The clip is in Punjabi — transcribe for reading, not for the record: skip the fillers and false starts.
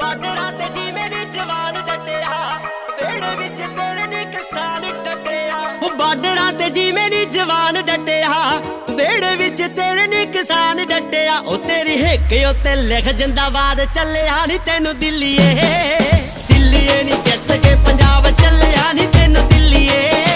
ਬਾਰਡਰਾਂ ਤੇ ਜੀ ਮੇਰੀ ਜਵਾਨ ਡਟਿਆ, ਵੇੜੇ ਵਿੱਚ ਤੇਰੇ ਨੀ ਕਿਸਾਨ ਡਟਿਆ। ਉਹ ਬਾਰਡਰਾਂ ਤੇ ਜੀ ਮੇਰੀ ਜਵਾਨ ਡਟਿਆ, ਵੇੜੇ ਵਿੱਚ ਤੇਰੇ ਨੀ ਕਿਸਾਨ ਡਟਿਆ। ਉਹ ਤੇਰੀ ਹਿੱਕ ਉੱਤੇ ਲਿਖ ਜਿੰਦਾਬਾਦ ਚੱਲਿਆ ਨੀ ਤੈਨੂੰ ਦਿੱਲੀਏ, ਦਿੱਲੀਏ ਨੀ ਜਿੱਤ ਕੇ ਪੰਜਾਬ ਚੱਲਿਆ ਨੀ ਤੈਨੂੰ ਦਿੱਲੀਏ।